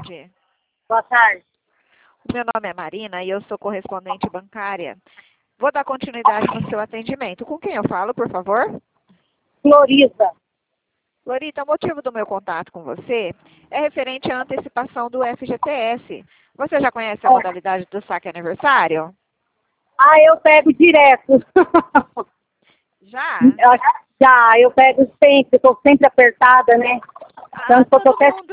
tarde. Boa tarde. O meu nome é Marina e eu sou correspondente bancária. Vou dar continuidade no seu atendimento. Com quem eu falo, por favor? Floriza. Florita, o motivo do meu contato com você é referente à antecipação do FGTS. Você já conhece a modalidade do saque aniversário? Ah, eu pego direto. Já? Já, eu pego sempre, estou sempre apertada, né? Tanto que eu tô Todo até... mundo.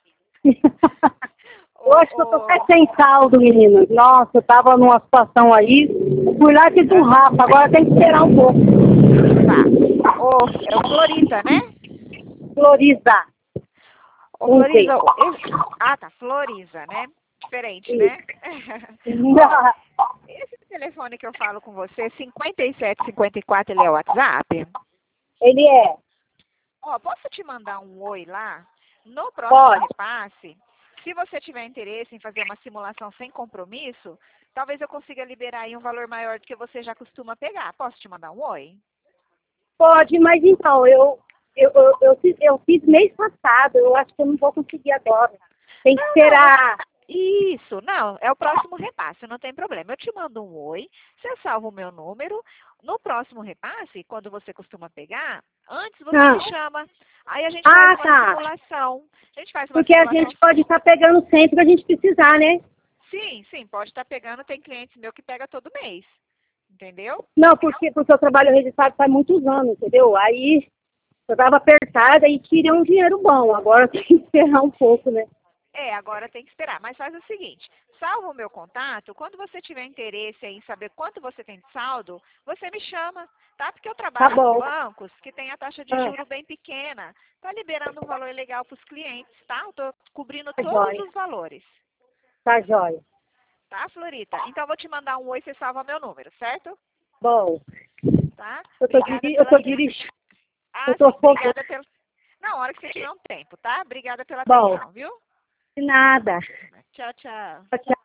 Eu acho que eu tô até sem saldo, menina. Nossa, eu tava numa situação aí, fui lá e fiz um rapa, agora tem que esperar um pouco. Tá. É o Florita, né? Floriza. Ô, Floriza, tá, Floriza, né? Diferente, né? Ó, esse telefone que eu falo com você, 5754, ele é o WhatsApp? Ele é. Ó, posso te mandar um oi lá? No próximo Pode. repasse, se você tiver interesse em fazer uma simulação sem compromisso, talvez eu consiga liberar aí um valor maior do que você já costuma pegar. Posso te mandar um oi? Pode, mas então, eu fiz mês passado, eu acho que eu não vou conseguir agora. Tem que esperar. Isso, não, é o próximo repasse, não tem problema. Eu te mando um oi, você salva o meu número. No próximo repasse, quando você costuma pegar, antes você me chama. Aí a gente faz uma simulação. A gente faz uma Porque a simulação. gente pode estar pegando sempre que a gente precisar, né? Sim, pode estar pegando. Tem clientes meu que pega todo mês. Entendeu? Não, porque eu trabalho registrado faz muitos anos, entendeu? Aí eu estava apertada e tirei um dinheiro bom. Agora tem que esperar um pouco, né? Agora tem que esperar. Mas faz o seguinte, salva o meu contato. Quando você tiver interesse em saber quanto você tem de saldo, você me chama, tá? Porque eu trabalho com bancos que tem a taxa de juros bem pequena. Tá liberando um valor legal para os clientes, tá? Eu tô cobrindo todos os valores. Tá jóia. Tá, Florita? Então eu vou te mandar um oi, você salva meu número, certo? Bom. Tá? Eu tô dirigindo. Obrigada pelo... Na hora que você tiver um tempo, tá? Obrigada pela atenção, viu? De nada. Tchau, tchau. Tchau.